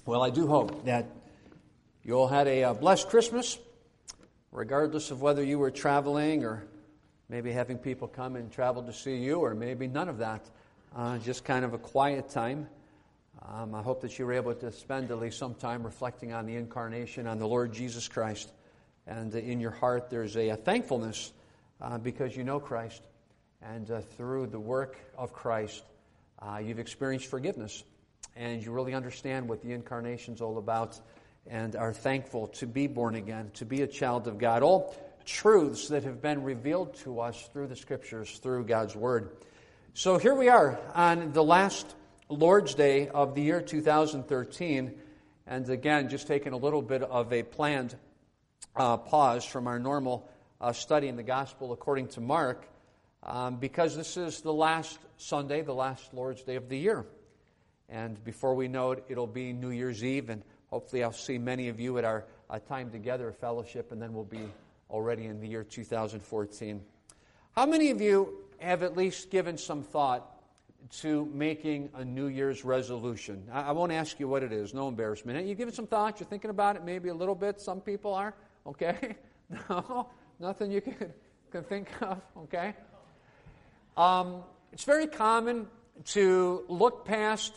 Well, I do hope that you all had a blessed Christmas, regardless of whether you were traveling or maybe having people come and travel to see you, or maybe none of that. Just kind of a quiet time. I hope that you were able to spend at least some time reflecting on the incarnation, on the Lord Jesus Christ. And in your heart there's a thankfulness because you know Christ. And through the work of Christ, you've experienced forgiveness. And you really understand what the incarnation's all about and are thankful to be born again, to be a child of God. All truths that have been revealed to us through the Scriptures, through God's Word. So here we are on the last Lord's Day of the year 2013. And again, just taking a little bit of a planned pause from our normal study in the Gospel according to Mark, because this is the last Sunday, the last Lord's Day of the year. And before we know it, it'll be New Year's Eve, and hopefully I'll see many of you at our time together, fellowship, and then we'll be already in the year 2014. How many of you have at least given some thought to making a New Year's resolution? I won't ask you what it is, no embarrassment. You give it some thought, you're thinking about it maybe a little bit, some people are, okay? No, nothing you can think of, okay? It's very common to look past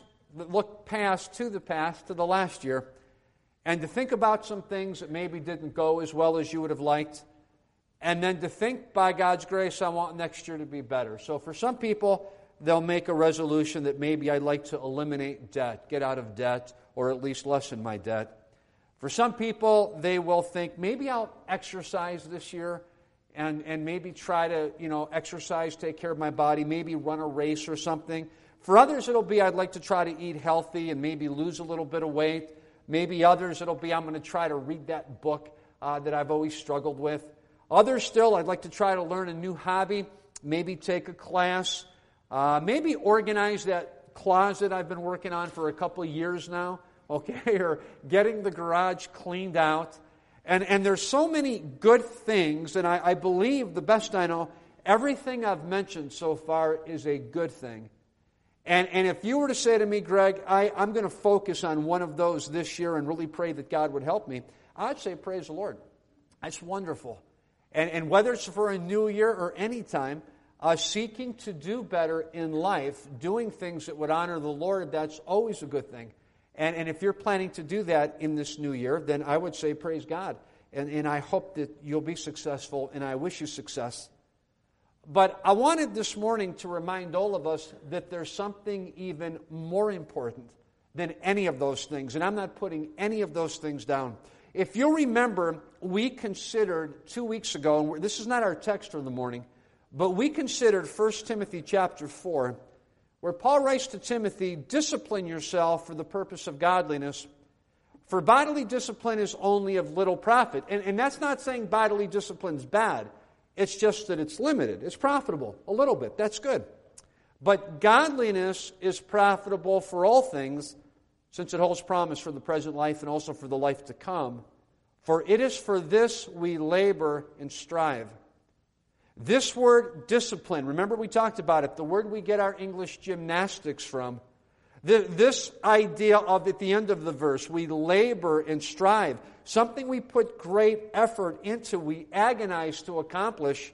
to the past, to the last year, and to think about some things that maybe didn't go as well as you would have liked, and then to think, by God's grace, I want next year to be better. So for some people, they'll make a resolution that maybe I'd like to eliminate debt, get out of debt, or at least lessen my debt. For some people, they will think, maybe I'll exercise this year, and maybe try to, exercise, take care of my body, maybe run a race or something. For others, it'll be, I'd like to try to eat healthy and maybe lose a little bit of weight. Maybe others, it'll be, I'm going to try to read that book that I've always struggled with. Others still, I'd like to try to learn a new hobby, maybe take a class, maybe organize that closet I've been working on for a couple of years now, okay, or getting the garage cleaned out. And there's so many good things, and I believe, the best I know, everything I've mentioned so far is a good thing. And if you were to say to me, Greg, I'm going to focus on one of those this year and really pray that God would help me, I'd say praise the Lord. That's wonderful. And whether it's for a new year or any time, seeking to do better in life, doing things that would honor the Lord, that's always a good thing. And if you're planning to do that in this new year, then I would say praise God. And I hope that you'll be successful, and I wish you success. But I wanted this morning to remind all of us that there's something even more important than any of those things. And I'm not putting any of those things down. If you'll remember, we considered 2 weeks ago, and this is not our text for the morning, but we considered 1 Timothy chapter 4, where Paul writes to Timothy, discipline yourself for the purpose of godliness, for bodily discipline is only of little profit. And that's not saying bodily discipline is bad. It's just that it's limited. It's profitable a little bit. That's good. But godliness is profitable for all things, since it holds promise for the present life and also for the life to come. For it is for this we labor and strive. This word discipline, remember we talked about it, the word we get our English gymnastics from. This idea of, at the end of the verse, we labor and strive. Something we put great effort into, we agonize to accomplish.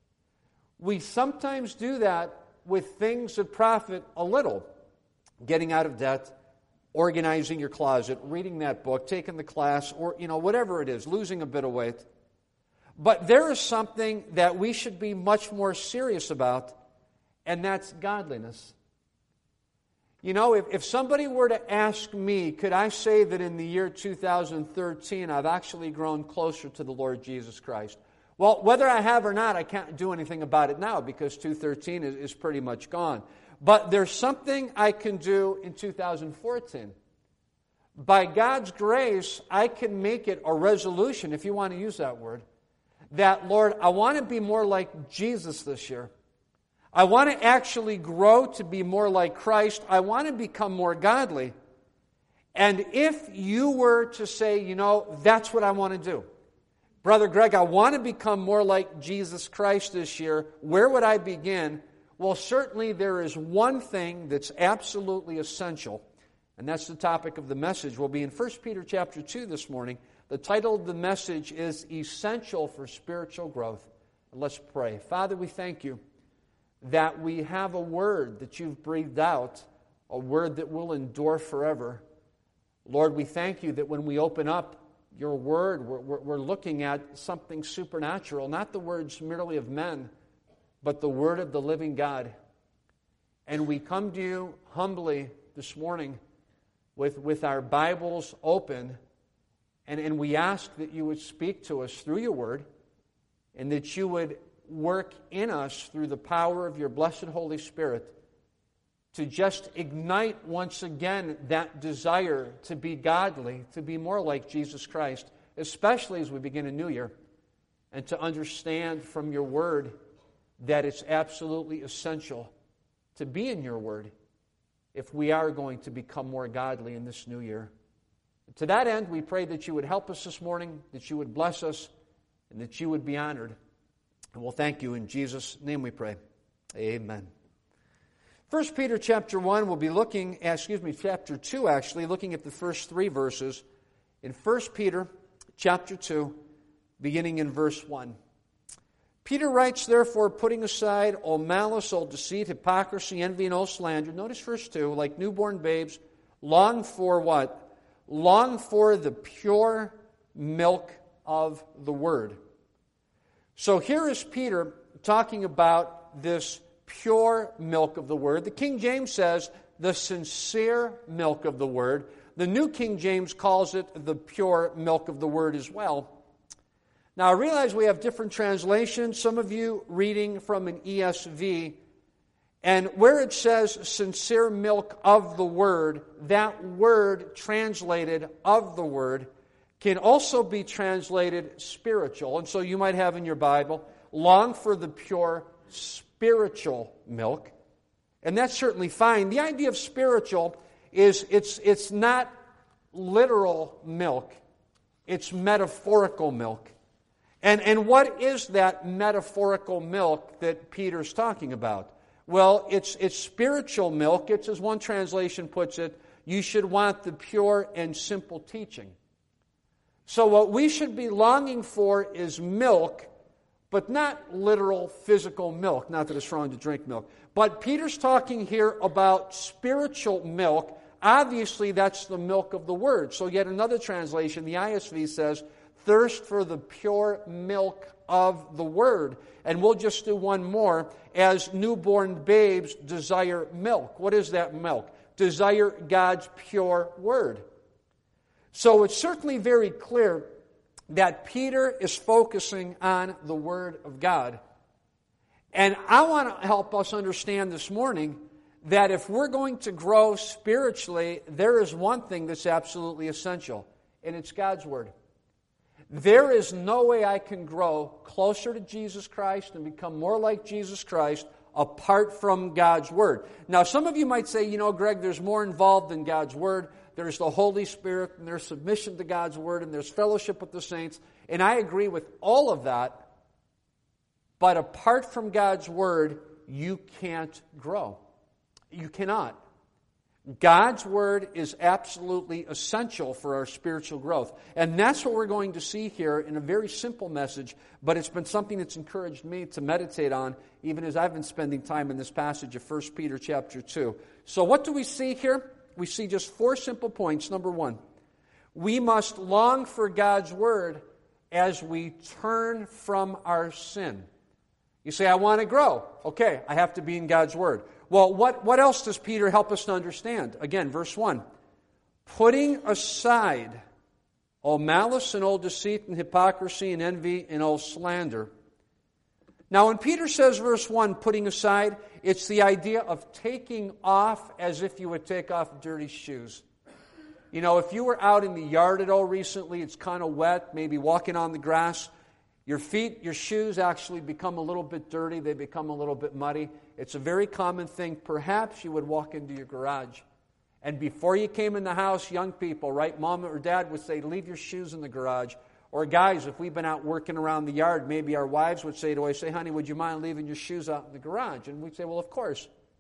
We sometimes do that with things that profit a little. Getting out of debt, organizing your closet, reading that book, taking the class, or whatever it is, losing a bit of weight. But there is something that we should be much more serious about, and that's godliness. If somebody were to ask me, could I say that in the year 2013 I've actually grown closer to the Lord Jesus Christ? Well, whether I have or not, I can't do anything about it now because 2013 is pretty much gone. But there's something I can do in 2014. By God's grace, I can make it a resolution, if you want to use that word, that, Lord, I want to be more like Jesus this year. I want to actually grow to be more like Christ. I want to become more godly. And if you were to say, that's what I want to do. Brother Greg, I want to become more like Jesus Christ this year. Where would I begin? Well, certainly there is one thing that's absolutely essential, And that's the topic of the message. We'll be in 1 Peter chapter 2 this morning. The title of the message is Essential for Spiritual Growth. And let's pray. Father, we thank you that we have a word that you've breathed out, a word that will endure forever. Lord, we thank you that when we open up your word, we're looking at something supernatural, not the words merely of men, but the word of the living God. And we come to you humbly this morning with our Bibles open, and we ask that you would speak to us through your word, and that you would work in us through the power of your blessed Holy Spirit to just ignite once again that desire to be godly, to be more like Jesus Christ, especially as we begin a new year, and to understand from your word that it's absolutely essential to be in your word if we are going to become more godly in this new year. To that end, we pray that you would help us this morning, that you would bless us, and that you would be honored. And we'll thank you in Jesus' name we pray. Amen. 1 Peter chapter 1, we'll be looking, chapter 2 actually, looking at the first 3 verses. In 1 Peter chapter 2, beginning in verse 1. Peter writes, therefore, putting aside all malice, all deceit, hypocrisy, envy, and all slander. Notice verse 2, like newborn babes, long for what? Long for the pure milk of the word. So here is Peter talking about this pure milk of the word. The King James says the sincere milk of the word. The New King James calls it the pure milk of the word as well. Now I realize we have different translations. Some of you reading from an ESV, and where it says sincere milk of the word, that word translated of the word can also be translated spiritual. And so you might have in your Bible, long for the pure spiritual milk. And that's certainly fine. The idea of spiritual is it's not literal milk. It's metaphorical milk. And what is that metaphorical milk that Peter's talking about? Well, it's spiritual milk. It's, as one translation puts it, you should want the pure and simple teaching. So what we should be longing for is milk, but not literal physical milk. Not that it's wrong to drink milk. But Peter's talking here about spiritual milk. Obviously, that's the milk of the Word. So yet another translation, the ISV says, thirst for the pure milk of the Word. And we'll just do one more. As newborn babes desire milk. What is that milk? Desire God's pure Word. So it's certainly very clear that Peter is focusing on the Word of God. And I want to help us understand this morning that if we're going to grow spiritually, there is one thing that's absolutely essential, and it's God's Word. There is no way I can grow closer to Jesus Christ and become more like Jesus Christ apart from God's Word. Now, some of you might say, Greg, there's more involved than God's Word. There's the Holy Spirit, and there's submission to God's Word, and there's fellowship with the saints. And I agree with all of that. But apart from God's Word, you can't grow. You cannot. God's Word is absolutely essential for our spiritual growth. And that's what we're going to see here in a very simple message, but it's been something that's encouraged me to meditate on, even as I've been spending time in this passage of 1 Peter chapter 2. So what do we see here? We see just 4 simple points. Number 1, we must long for God's Word as we turn from our sin. You say, I want to grow. Okay, I have to be in God's Word. Well, what else does Peter help us to understand? Again, verse 1. Putting aside all malice and all deceit and hypocrisy and envy and all slander. Now, when Peter says, verse 1, putting aside, it's the idea of taking off as if you would take off dirty shoes. If you were out in the yard at all recently, it's kind of wet, maybe walking on the grass, your feet, your shoes actually become a little bit dirty, they become a little bit muddy. It's a very common thing. Perhaps you would walk into your garage, and before you came in the house, young people, right, mom or dad would say, leave your shoes in the garage. Or guys, if we've been out working around the yard, maybe our wives would say to us, honey, would you mind leaving your shoes out in the garage? And we'd say, well, of course.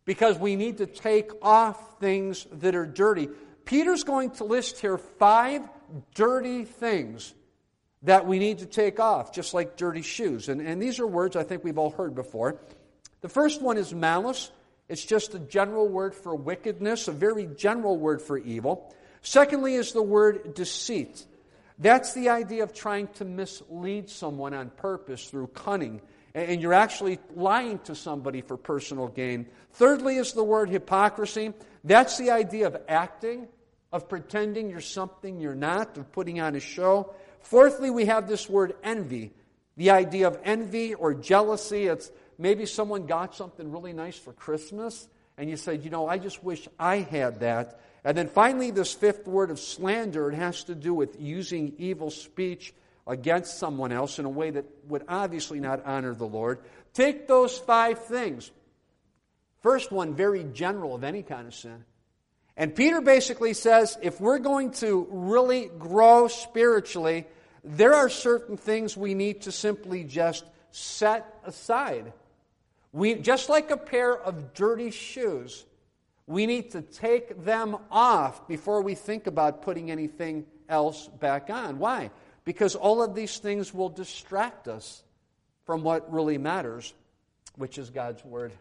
because we need to take off things that are dirty. Peter's going to list here 5 dirty things that we need to take off, just like dirty shoes. And these are words I think we've all heard before. The first one is malice. It's just a general word for wickedness, a very general word for evil. Secondly is the word deceit. That's the idea of trying to mislead someone on purpose through cunning. And you're actually lying to somebody for personal gain. Thirdly is the word hypocrisy. That's the idea of acting, of pretending you're something you're not, of putting on a show. Fourthly, we have this word envy. The idea of envy or jealousy. It's maybe someone got something really nice for Christmas, and you said, I just wish I had that. And then finally, this fifth word of slander, it has to do with using evil speech against someone else in a way that would obviously not honor the Lord. Take those 5 things. First one, very general of any kind of sin. And Peter basically says, if we're going to really grow spiritually, there are certain things we need to simply just set aside. Just like a pair of dirty shoes, we need to take them off before we think about putting anything else back on. Why? Because all of these things will distract us from what really matters, which is God's Word.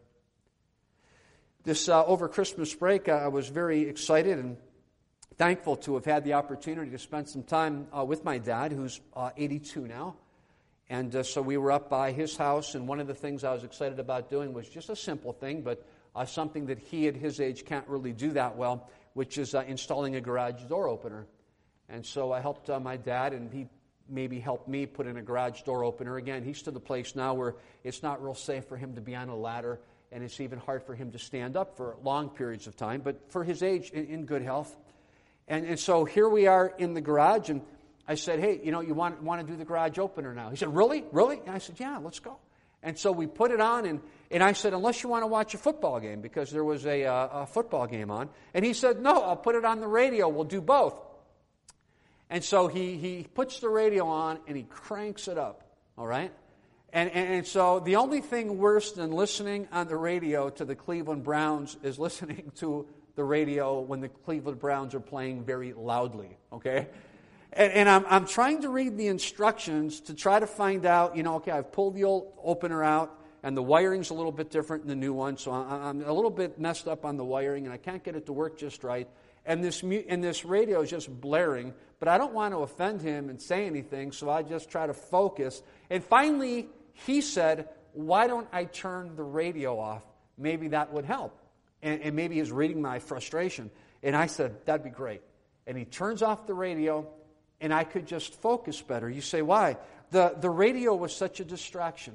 This over Christmas break, I was very excited and thankful to have had the opportunity to spend some time with my dad, who's 82 now. And so we were up by his house, and one of the things I was excited about doing was just a simple thing, but something that he at his age can't really do that well, which is installing a garage door opener. And so I helped my dad, and he maybe helped me put in a garage door opener. Again, he's to the place now where it's not real safe for him to be on a ladder, and it's even hard for him to stand up for long periods of time. But for his age, in good health. And so here we are in the garage, and I said, hey, you want to do the garage opener now? He said, really? Really? And I said, yeah, let's go. And so we put it on, and I said, unless you want to watch a football game, because there was a football game on. And he said, no, I'll put it on the radio. We'll do both. And so he puts the radio on, and he cranks it up, all right? And so the only thing worse than listening on the radio to the Cleveland Browns is listening to the radio when the Cleveland Browns are playing very loudly, okay? And I'm trying to read the instructions to try to find out, okay, I've pulled the old opener out, and the wiring's a little bit different than the new one, so I'm a little bit messed up on the wiring, and I can't get it to work just right. And this radio is just blaring, but I don't want to offend him and say anything, so I just try to focus. And finally, he said, why don't I turn the radio off? Maybe that would help. And maybe he's reading my frustration. And I said, that'd be great. And he turns off the radio, and I could just focus better. You say, why? The radio was such a distraction.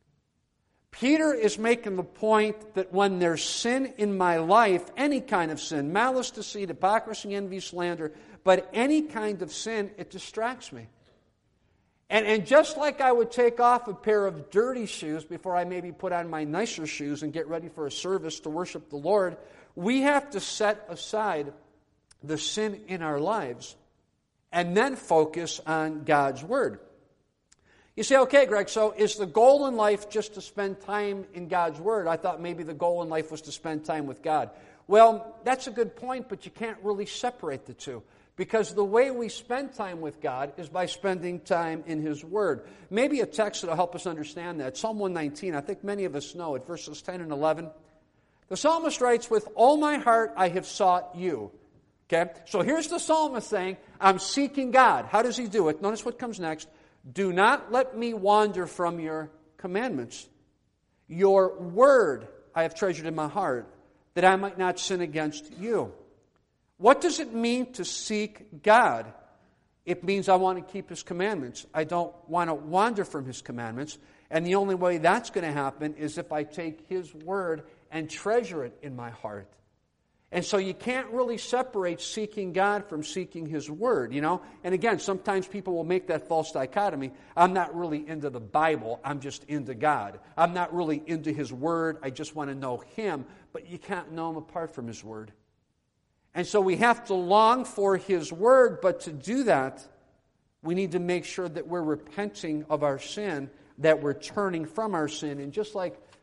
Peter is making the point that when there's sin in my life, any kind of sin, malice, deceit, hypocrisy, envy, slander, but any kind of sin, it distracts me. And just like I would take off a pair of dirty shoes before I maybe put on my nicer shoes and get ready for a service to worship the Lord, we have to set aside the sin in our lives and then focus on God's Word. You say, okay, Greg, so is the goal in life just to spend time in God's Word? I thought maybe the goal in life was to spend time with God. Well, that's a good point, but you can't really separate the two. Because the way we spend time with God is by spending time in His Word. Maybe a text that will help us understand that. Psalm 119, I think many of us know it, verses 10 and 11. The psalmist writes, with all my heart I have sought you. Okay, so here's the psalmist saying, I'm seeking God. How does he do it? Notice what comes next. Do not let me wander from your commandments. Your word I have treasured in my heart, that I might not sin against you. What does it mean to seek God? It means I want to keep His commandments. I don't want to wander from His commandments. And the only way that's going to happen is if I take His word and treasure it in my heart. And so you can't really separate seeking God from seeking His Word, And again, sometimes people will make that false dichotomy. I'm not really into the Bible, I'm just into God. I'm not really into His Word, I just want to know Him. But you can't know Him apart from His Word. And so we have to long for His Word, but to do that, we need to make sure that we're repenting of our sin, that we're turning from our sin. And just like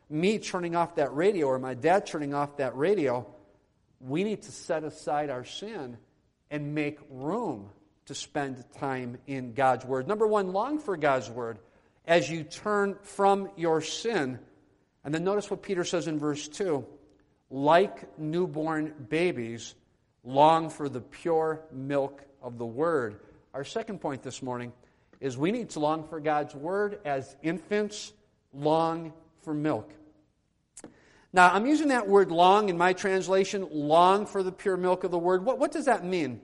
me turning off that radio or my dad turning off that radio. We need to set aside our sin and make room to spend time in God's Word. Number one, long for God's Word as you turn from your sin. And then notice what Peter says in verse 2. Like newborn babies, long for the pure milk of the Word. Our second point this morning is we need to long for God's Word as infants long for milk. Now, I'm using that word long in my translation, long for the pure milk of the Word. What does that mean?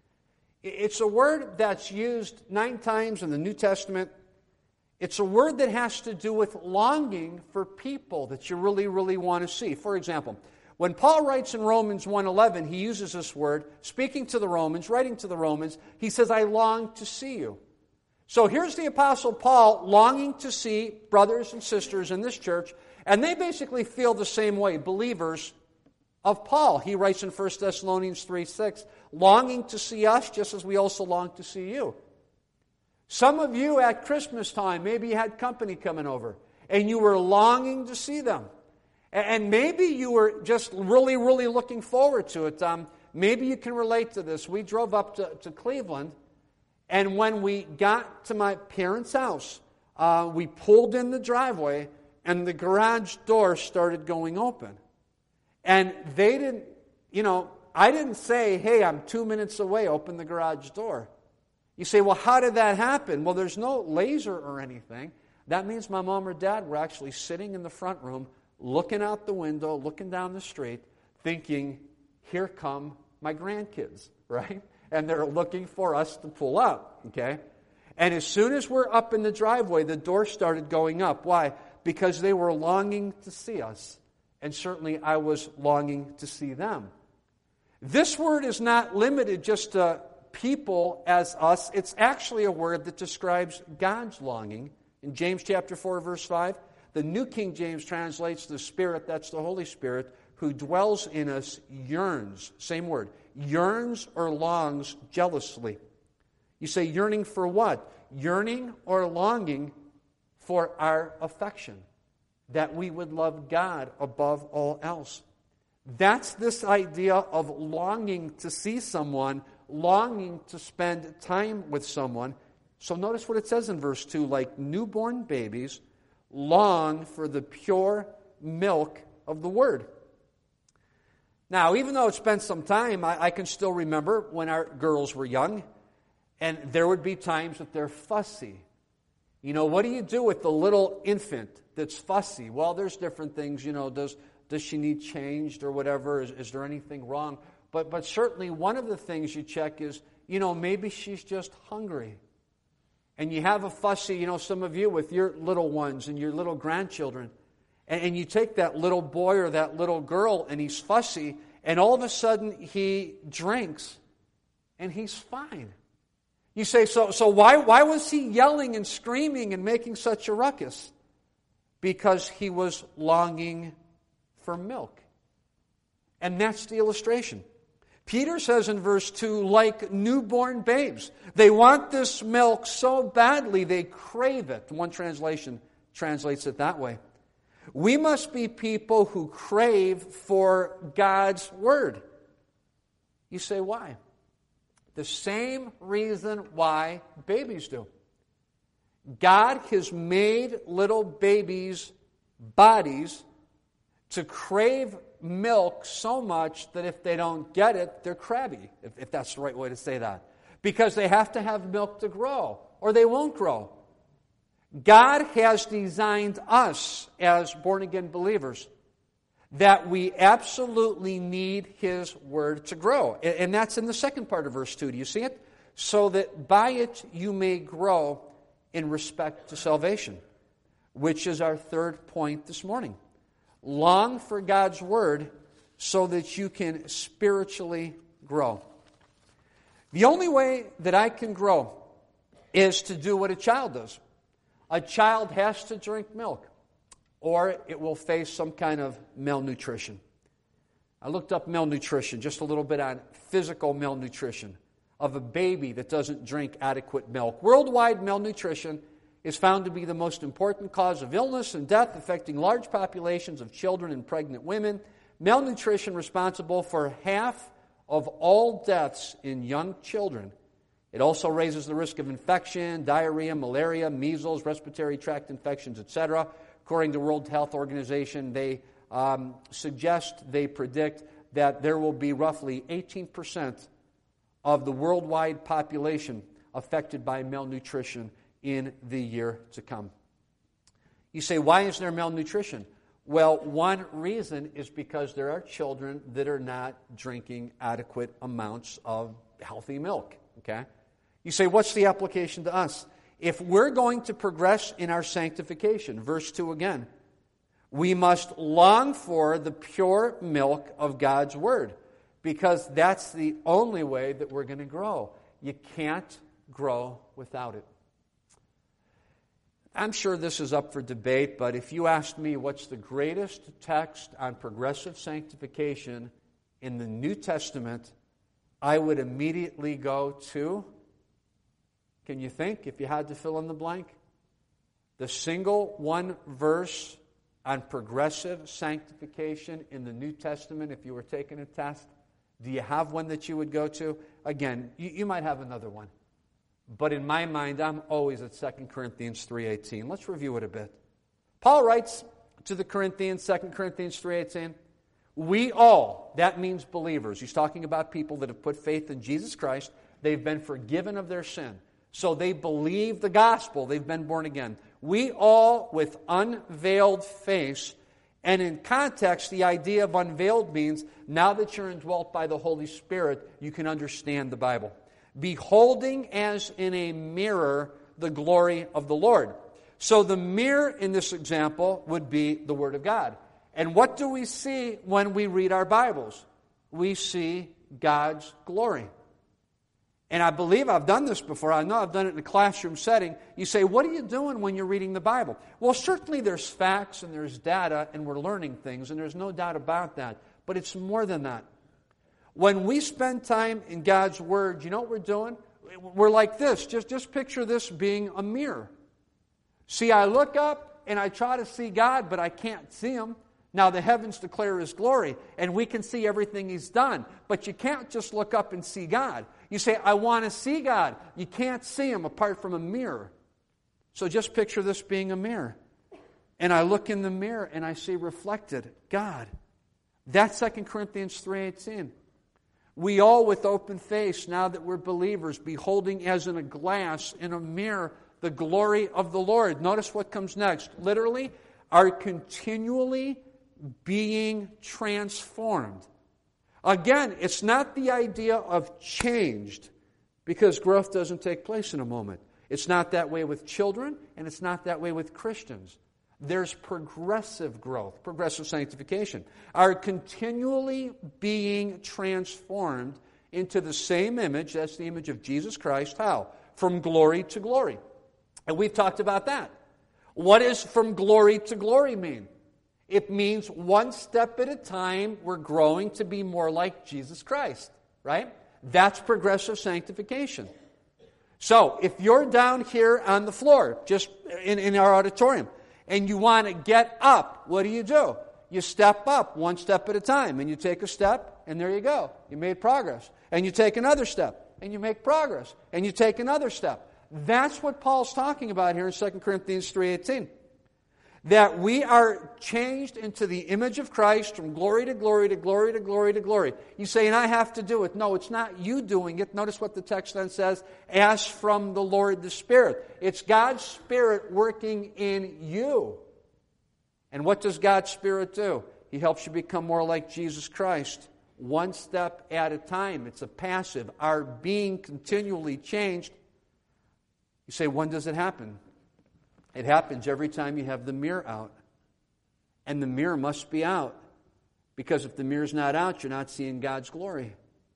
It's a word that's used 9 times in the New Testament. It's a word that has to do with longing for people that you really, really want to see. For example, when Paul writes in Romans 1:11, he uses this word, speaking to the Romans, writing to the Romans, he says, I long to see you. So here's the Apostle Paul longing to see brothers and sisters in this church, and they basically feel the same way, believers of Paul. He writes in 1 Thessalonians 3:6, longing to see us just as we also long to see you. Some of you at Christmas time, maybe you had company coming over, and you were longing to see them. And maybe you were just really, really looking forward to it. Maybe you can relate to this. We drove up to Cleveland, and when we got to my parents' house, we pulled in the driveway, and the garage door started going open. And they didn't, I didn't say, hey, I'm 2 minutes away, open the garage door. You say, well, how did that happen? Well, there's no laser or anything. That means my mom or dad were actually sitting in the front room, looking out the window, looking down the street, thinking, here come my grandkids, right? And they're looking for us to pull up, okay? And as soon as we're up in the driveway, the door started going up. Why? Because they were longing to see us. And certainly I was longing to see them. This word is not limited just to people as us. It's actually a word that describes God's longing. In James chapter 4, verse 5, the New King James translates the Spirit, that's the Holy Spirit, who dwells in us, yearns, same word, yearns or longs jealously. You say yearning for what? Yearning or longing for our affection, that we would love God above all else. That's this idea of longing to see someone, longing to spend time with someone. So notice what it says in verse 2, like newborn babies, long for the pure milk of the Word. Now, even though it's been some time, I can still remember when our girls were young, and there would be times that they're fussy. What do you do with the little infant that's fussy? Well, there's different things, does she need changed or whatever? Is there anything wrong? But certainly one of the things you check is, maybe she's just hungry. And you have a fussy, some of you with your little ones and your little grandchildren, and you take that little boy or that little girl and he's fussy, and all of a sudden he drinks and he's fine. You say, so why was he yelling and screaming and making such a ruckus? Because he was longing for milk. And that's the illustration. Peter says in verse 2, like newborn babes. They want this milk so badly they crave it. One translation translates it that way. We must be people who crave for God's Word. You say, why? The same reason why babies do. God has made little babies' bodies to crave milk so much that if they don't get it, they're crabby, if that's the right way to say that. Because they have to have milk to grow, or they won't grow. God has designed us as born-again believers that we absolutely need His Word to grow. And that's in the second part of verse 2. Do you see it? So that by it you may grow in respect to salvation, which is our third point this morning. Long for God's Word so that you can spiritually grow. The only way that I can grow is to do what a child does. A child has to drink milk, or it will face some kind of malnutrition. I looked up malnutrition, just a little bit on physical malnutrition of a baby that doesn't drink adequate milk. Worldwide malnutrition is found to be the most important cause of illness and death, affecting large populations of children and pregnant women. Malnutrition responsible for half of all deaths in young children. It also raises the risk of infection, diarrhea, malaria, measles, respiratory tract infections, etc. According to the World Health Organization, they predict that there will be roughly 18% of the worldwide population affected by malnutrition in the year to come. You say, why is there malnutrition? Well, one reason is because there are children that are not drinking adequate amounts of healthy milk. Okay? You say, what's the application to us? If we're going to progress in our sanctification, verse 2 again, we must long for the pure milk of God's Word, because that's the only way that we're going to grow. You can't grow without it. I'm sure this is up for debate, but if you asked me what's the greatest text on progressive sanctification in the New Testament, I would immediately go to, can you think if you had to fill in the blank? The single one verse on progressive sanctification in the New Testament, if you were taking a test, do you have one that you would go to? Again, you might have another one. But in my mind, I'm always at 2 Corinthians 3:18. Let's review it a bit. Paul writes to the Corinthians, 2 Corinthians 3:18, we all, that means believers. He's talking about people that have put faith in Jesus Christ. They've been forgiven of their sin. So they believe the gospel. They've been born again. We all, with unveiled face, and in context, the idea of unveiled means now that you're indwelt by the Holy Spirit, you can understand the Bible. Beholding as in a mirror the glory of the Lord. So the mirror in this example would be the Word of God. And what do we see when we read our Bibles? We see God's glory. And I believe I've done this before. I know I've done it in a classroom setting. You say, what are you doing when you're reading the Bible? Well, certainly there's facts and there's data and we're learning things, and there's no doubt about that. But it's more than that. When we spend time in God's Word, you know what we're doing? We're like this. Just picture this being a mirror. See, I look up and I try to see God, but I can't see Him. Now the heavens declare His glory, and we can see everything He's done. But you can't just look up and see God. You say, I want to see God. You can't see Him apart from a mirror. So just picture this being a mirror. And I look in the mirror and I see reflected God. That's 2 Corinthians 3:18. We all with open face, now that we're believers, beholding as in a glass, in a mirror, the glory of the Lord. Notice what comes next. Literally, are continually being transformed. Again, it's not the idea of changed, because growth doesn't take place in a moment. It's not that way with children, and it's not that way with Christians. There's progressive growth, progressive sanctification. Are continually being transformed into the same image, that's the image of Jesus Christ. How? From glory to glory. And we've talked about that. What does from glory to glory mean? It means one step at a time we're growing to be more like Jesus Christ, right? That's progressive sanctification. So, if you're down here on the floor, just in our auditorium, and you want to get up, what do? You step up one step at a time, and you take a step, and there you go. You made progress. And you take another step, and you make progress. And you take another step. That's what Paul's talking about here in 2 Corinthians 3:18. That we are changed into the image of Christ from glory to glory to glory to glory to glory. You say, and I have to do it. No, it's not you doing it. Notice what the text then says, as from the Lord the Spirit. It's God's Spirit working in you. And what does God's Spirit do? He helps you become more like Jesus Christ, one step at a time. It's a passive. Our being continually changed. You say, when does it happen? It happens every time you have the mirror out. And the mirror must be out. Because if the mirror's not out, you're not seeing God's glory.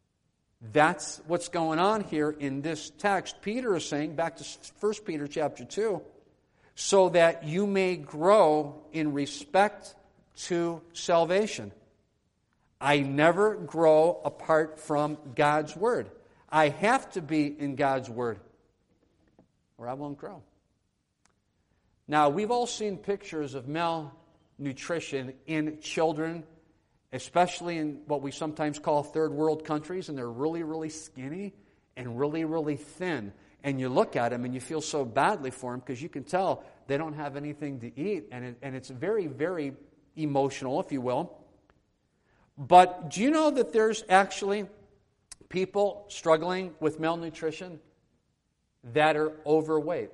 That's what's going on here in this text. Peter is saying, back to 1 Peter chapter 2, so that you may grow in respect to salvation. I never grow apart from God's Word. I have to be in God's Word, or I won't grow. Now, we've all seen pictures of malnutrition in children, especially in what we sometimes call third world countries, and they're really, really skinny and really, really thin. And you look at them and you feel so badly for them because you can tell they don't have anything to eat, and it's very, very emotional, if you will. But do you know that there's actually people struggling with malnutrition that are overweight?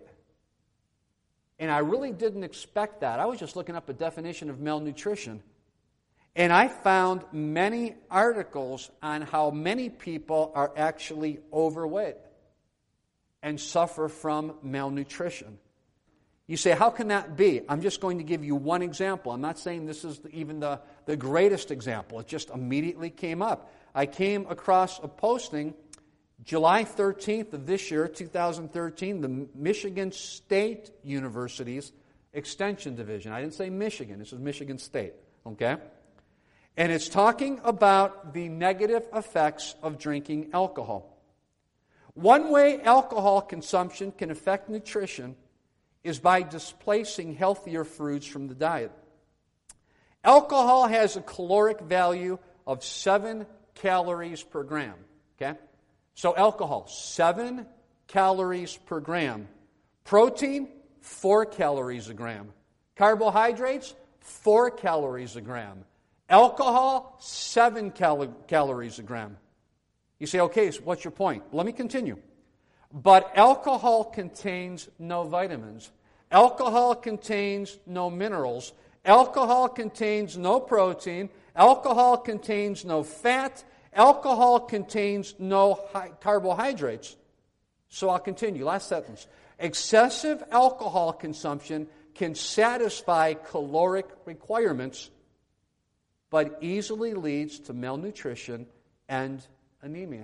And I really didn't expect that. I was just looking up a definition of malnutrition. And I found many articles on how many people are actually overweight and suffer from malnutrition. You say, how can that be? I'm just going to give you one example. I'm not saying this is even the greatest example. It just immediately came up. I came across a posting July 13th of this year, 2013, the Michigan State University's Extension Division. I didn't say Michigan. This is Michigan State, okay? And it's talking about the negative effects of drinking alcohol. One way alcohol consumption can affect nutrition is by displacing healthier foods from the diet. Alcohol has a caloric value of 7 calories per gram, okay? So alcohol, 7 calories per gram. Protein, 4 calories a gram. Carbohydrates, 4 calories a gram. Alcohol, 7 calories a gram. You say, okay, so what's your point? Let me continue. But alcohol contains no vitamins. Alcohol contains no minerals. Alcohol contains no protein. Alcohol contains no fat. Alcohol contains no carbohydrates. So I'll continue. Last sentence. Excessive alcohol consumption can satisfy caloric requirements, but easily leads to malnutrition and anemia.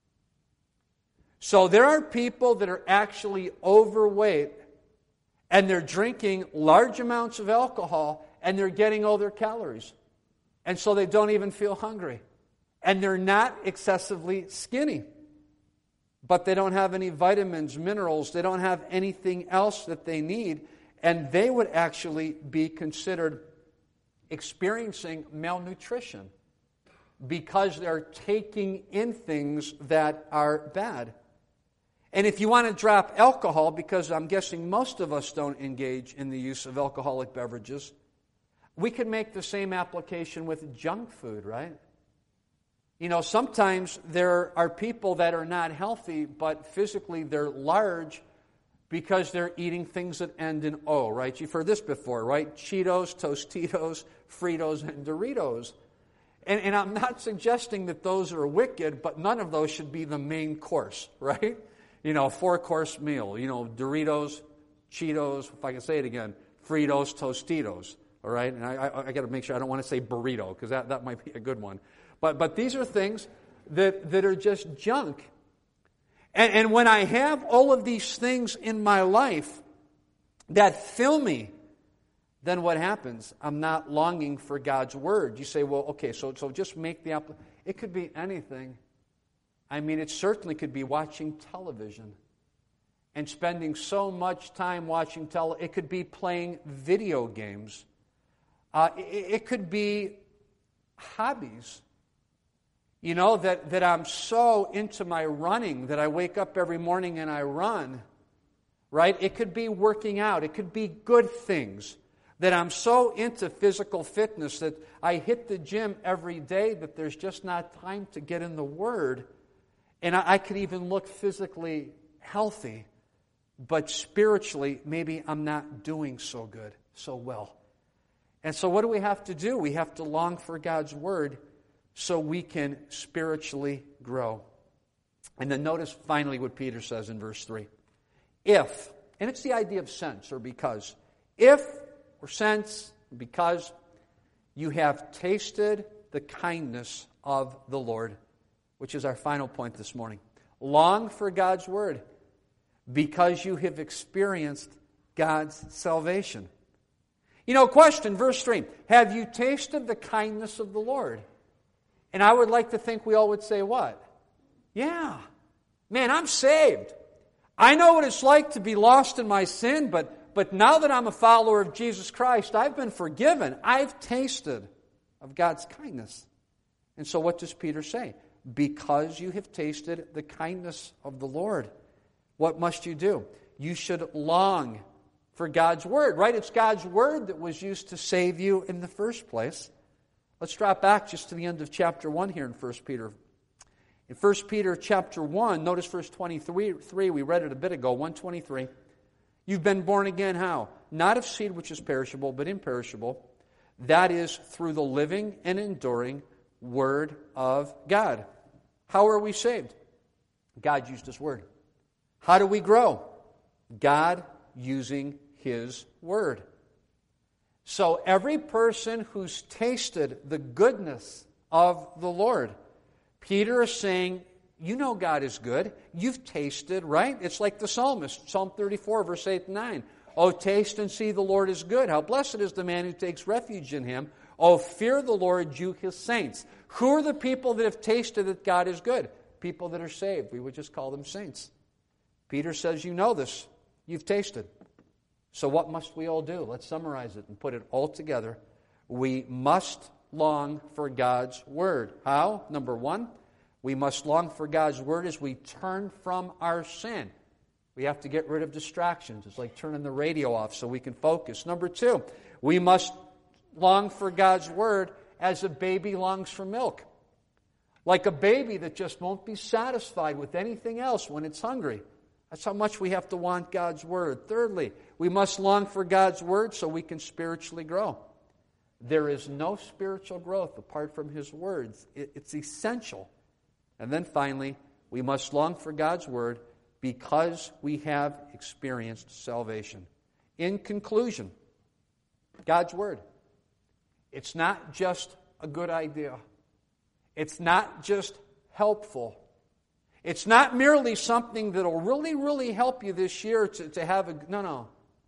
So there are people that are actually overweight, and they're drinking large amounts of alcohol, and they're getting all their calories. And so they don't even feel hungry. And they're not excessively skinny. But they don't have any vitamins, minerals, they don't have anything else that they need, and they would actually be considered experiencing malnutrition because they're taking in things that are bad. And if you want to drop alcohol, because I'm guessing most of us don't engage in the use of alcoholic beverages, we can make the same application with junk food, right? You know, sometimes there are people that are not healthy, but physically they're large because they're eating things that end in O, right? You've heard this before, right? Cheetos, Tostitos, Fritos, and Doritos. And I'm not suggesting that those are wicked, but none of those should be the main course, right? You know, 4-course meal. You know, Doritos, Cheetos, if I can say it again, Fritos, Tostitos, all right? And I got to make sure I don't want to say burrito, because that might be a good one. But these are things that are just junk. And when I have all of these things in my life that fill me, then what happens? I'm not longing for God's Word. You say, well, okay, so just make the application. It could be anything. I mean, it certainly could be watching television and spending so much time watching television. It could be playing video games. It could be hobbies. You know, that I'm so into my running that I wake up every morning and I run, right? It could be working out. It could be good things. That I'm so into physical fitness that I hit the gym every day that there's just not time to get in the Word. And I could even look physically healthy, but spiritually, maybe I'm not doing so good, so well. And so what do we have to do? We have to long for God's Word so we can spiritually grow. And then notice finally what Peter says in verse 3. If, and it's the idea of since or because, if or since, because you have tasted the kindness of the Lord, which is our final point this morning. Long for God's Word because you have experienced God's salvation. You know, question, verse 3. Have you tasted the kindness of the Lord? And I would like to think we all would say what? Yeah. Man, I'm saved. I know what it's like to be lost in my sin, but but now that I'm a follower of Jesus Christ, I've been forgiven. I've tasted of God's kindness. And so what does Peter say? Because you have tasted the kindness of the Lord, what must you do? You should long for God's Word, right? It's God's Word that was used to save you in the first place. Let's drop back just to the end of chapter 1 here in 1 Peter. In 1 Peter chapter 1, notice verse 23, we read it a bit ago, 1:23. You've been born again, how? Not of seed which is perishable, but imperishable. That is through the living and enduring Word of God. How are we saved? God used His Word. How do we grow? God using His Word. So every person who's tasted the goodness of the Lord, Peter is saying, you know God is good. You've tasted, right? It's like the psalmist, Psalm 34, verse 8 and 9. Oh, taste and see the Lord is good. How blessed is the man who takes refuge in Him. Oh, fear the Lord, you His saints. Who are the people that have tasted that God is good? People that are saved. We would just call them saints. Peter says, you know this. You've tasted. So what must we all do? Let's summarize it and put it all together. We must long for God's Word. How? Number one, we must long for God's Word as we turn from our sin. We have to get rid of distractions. It's like turning the radio off so we can focus. Number two, we must long for God's Word as a baby longs for milk. Like a baby that just won't be satisfied with anything else when it's hungry. That's how much we have to want God's Word. Thirdly, we must long for God's Word so we can spiritually grow. There is no spiritual growth apart from His words. It's essential. And then finally, we must long for God's Word because we have experienced salvation. In conclusion, God's Word. It's not just a good idea. It's not just helpful. It's not merely something that will really, really help you this year to have a... No.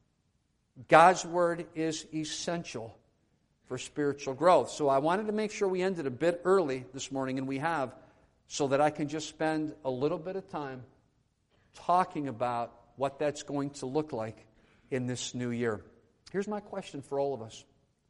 God's Word is essential for spiritual growth. So I wanted to make sure we ended a bit early this morning, and we have, so that I can just spend a little bit of time talking about what that's going to look like in this new year. Here's my question for all of us.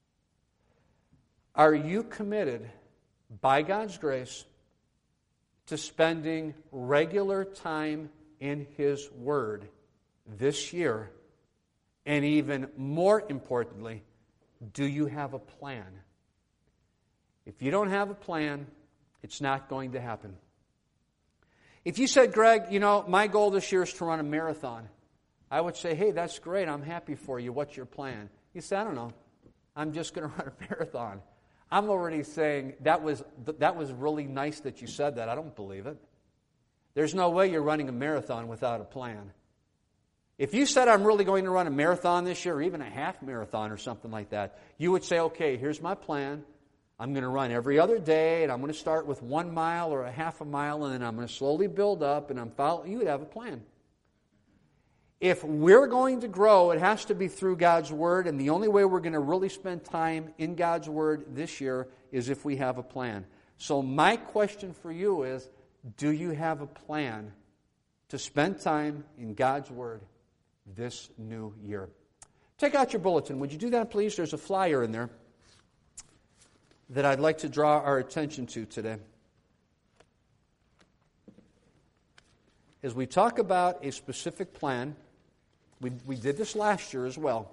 Are you committed, by God's grace, to spending regular time in His Word this year? And even more importantly, do you have a plan? If you don't have a plan, it's not going to happen. If you said, Greg, my goal this year is to run a marathon, I would say, hey, that's great. I'm happy for you. What's your plan? You say, I don't know. I'm just going to run a marathon. I'm already saying that was really nice that you said that. I don't believe it. There's no way you're running a marathon without a plan. If you said I'm really going to run a marathon this year, or even a half marathon or something like that, you would say, okay, here's my plan. I'm going to run every other day, and I'm going to start with 1 mile or a half a mile, and then I'm going to slowly build up, and you would have a plan. If we're going to grow, it has to be through God's Word, and the only way we're going to really spend time in God's Word this year is if we have a plan. So my question for you is, do you have a plan to spend time in God's Word this new year? Take out your bulletin. Would you do that, please? There's a flyer in there that I'd like to draw our attention to today. As we talk about a specific plan, we did this last year as well.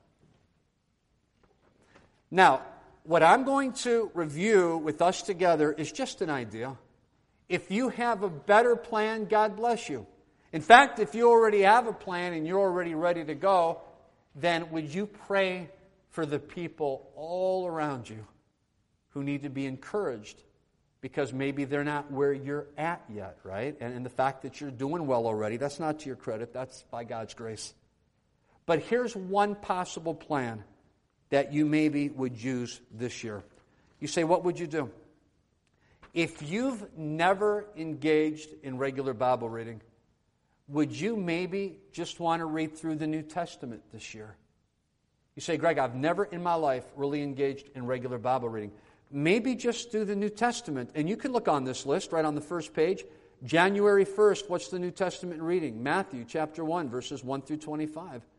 Now, what I'm going to review with us together is just an idea. If you have a better plan, God bless you. In fact, if you already have a plan and you're already ready to go, then would you pray for the people all around you who need to be encouraged because maybe they're not where you're at yet, right? And the fact that you're doing well already, that's not to your credit, that's by God's grace. But here's one possible plan that you maybe would use this year. You say, what would you do? If you've never engaged in regular Bible reading, would you maybe just want to read through the New Testament this year? You say, Greg, I've never in my life really engaged in regular Bible reading. Maybe just do the New Testament. And you can look on this list right on the first page. January 1st, what's the New Testament reading? Matthew chapter 1, verses 1 through 25.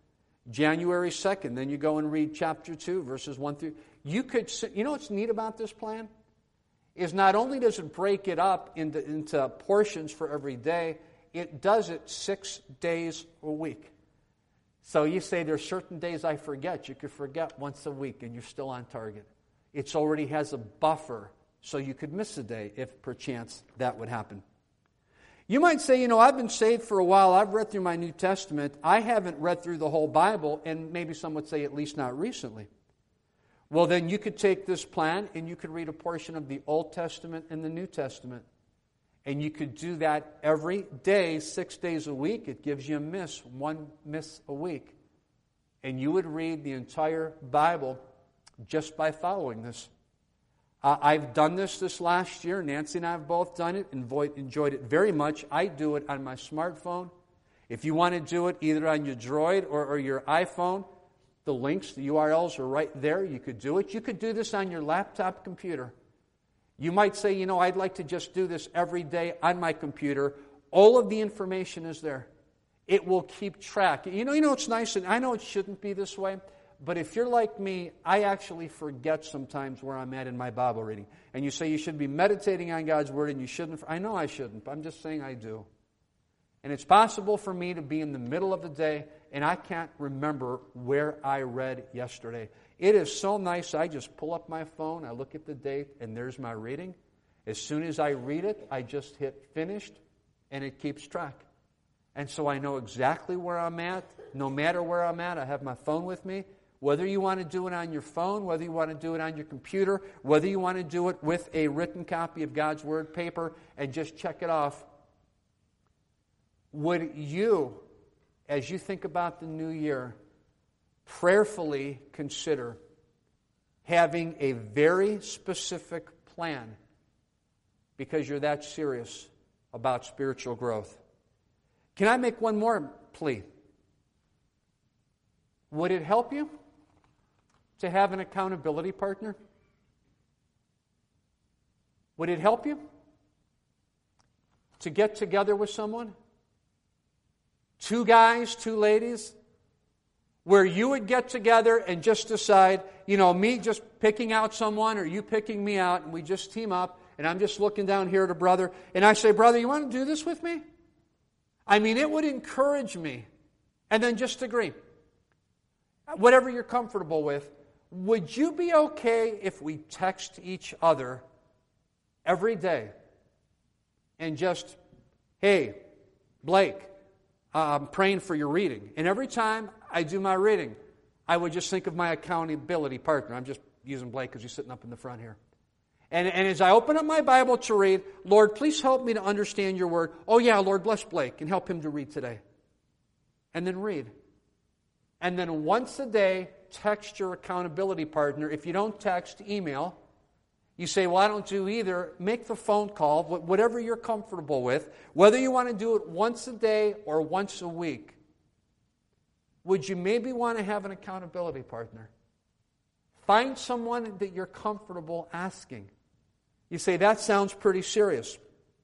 January 2nd, then you go and read chapter 2, verses 1 through... You know what's neat about this plan? Is not only does it break it up into portions for every day, it does it 6 days a week. So you say there's certain days I forget. You could forget once a week and you're still on target. It already has a buffer so you could miss a day if perchance that would happen. You might say, I've been saved for a while. I've read through my New Testament. I haven't read through the whole Bible, and maybe some would say at least not recently. Well, then you could take this plan and you could read a portion of the Old Testament and the New Testament. And you could do that every day, 6 days a week. It gives you one miss a week. And you would read the entire Bible just by following this. I've done this last year. Nancy and I have both done it, enjoyed it very much. I do it on my smartphone. If you want to do it either on your Droid or your iPhone, the links, the URLs are right there. You could do it. You could do this on your laptop computer. You might say, I'd like to just do this every day on my computer. All of the information is there. It will keep track. You know it's nice, and I know it shouldn't be this way, but if you're like me, I actually forget sometimes where I'm at in my Bible reading. And you say you should be meditating on God's Word, and you shouldn't. I know I shouldn't, but I'm just saying I do. And it's possible for me to be in the middle of the day, and I can't remember where I read yesterday. It is so nice. I just pull up my phone, I look at the date, and there's my reading. As soon as I read it, I just hit finished, and it keeps track. And so I know exactly where I'm at. No matter where I'm at, I have my phone with me. Whether you want to do it on your phone, whether you want to do it on your computer, whether you want to do it with a written copy of God's Word paper and just check it off, would you, as you think about the new year, prayerfully consider having a very specific plan because you're that serious about spiritual growth? Can I make one more plea? Would it help you to have an accountability partner? Would it help you to get together with someone? 2 guys, 2 ladies, where you would get together and just decide, me just picking out someone or you picking me out, and we just team up, and I'm just looking down here at a brother, and I say, brother, you want to do this with me? I mean, it would encourage me. And then just agree. Whatever you're comfortable with, would you be okay if we text each other every day and just, hey, Blake, I'm praying for your reading. And every time I do my reading, I would just think of my accountability partner. I'm just using Blake because he's sitting up in the front here. And as I open up my Bible to read, Lord, please help me to understand your word. Oh yeah, Lord, bless Blake and help him to read today. And then read. And then once a day, text your accountability partner. If you don't text, email. You say, well, I don't do either. Make the phone call, whatever you're comfortable with. Whether you want to do it once a day or once a week. Would you maybe want to have an accountability partner? Find someone that you're comfortable asking. You say, that sounds pretty serious.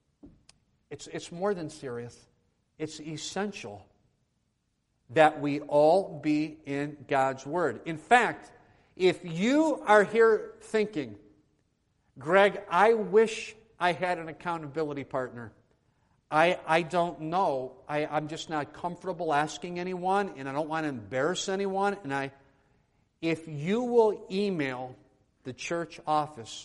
It's more than serious. It's essential that we all be in God's Word. In fact, if you are here thinking, Greg, I wish I had an accountability partner. I don't know. I'm just not comfortable asking anyone, and I don't want to embarrass anyone. If you will email the church office,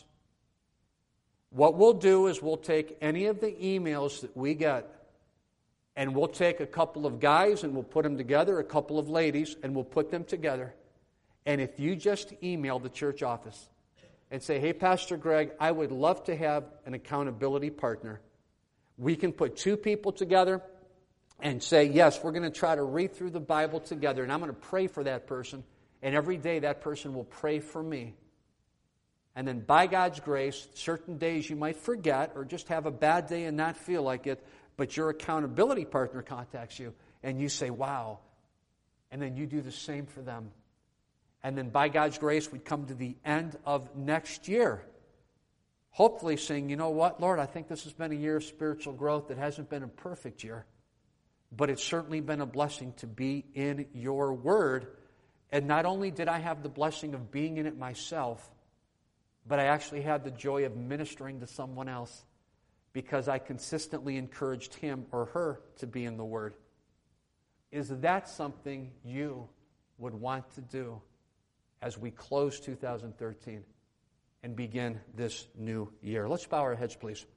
what we'll do is we'll take any of the emails that we get, and we'll take a couple of guys and we'll put them together, a couple of ladies, and we'll put them together. And if you just email the church office and say, hey, Pastor Greg, I would love to have an accountability partner. We can put 2 people together and say, yes, we're going to try to read through the Bible together, and I'm going to pray for that person, and every day that person will pray for me. And then by God's grace, certain days you might forget or just have a bad day and not feel like it, but your accountability partner contacts you, and you say, wow. And then you do the same for them. And then by God's grace, we'd come to the end of next year, hopefully saying, you know what, Lord, I think this has been a year of spiritual growth that hasn't been a perfect year. but it's certainly been a blessing to be in your Word. And not only did I have the blessing of being in it myself, but I actually had the joy of ministering to someone else because I consistently encouraged him or her to be in the Word. Is that something you would want to do as we close 2013 and begin this new year? Let's bow our heads, please.